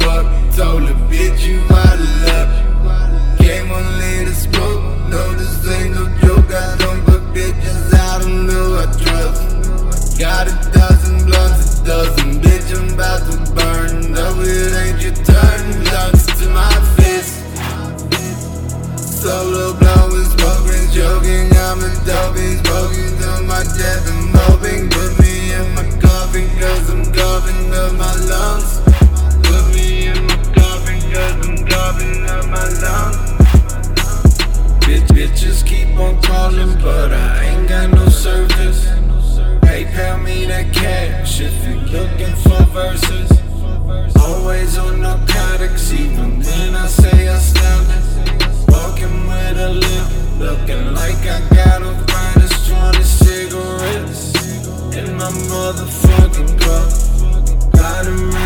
fuck. Told the bitch you out of luck. Came on later smoke. No, this ain't no joke. I don't put bitches out on who I trust. Got a dozen blunts, a dozen. Bitch, I'm about to burn. No, it ain't your turn. Blunts to my fist. Solo blowing, smoking, joking. I'm a doping, smoking till my death. I'm hoping. Put me in my coffin, cause I'm coughing up my lungs. Put me in my coffin, cause I'm coughing up my lungs. Bitches keep on calling, but I ain't got no service. PayPal me that cash if you looking for verses. Always on narcotics, even when I say astounding. Walking with a limp, looking like I got a finest 20 cigarettes in my motherfucking cup. Got 'em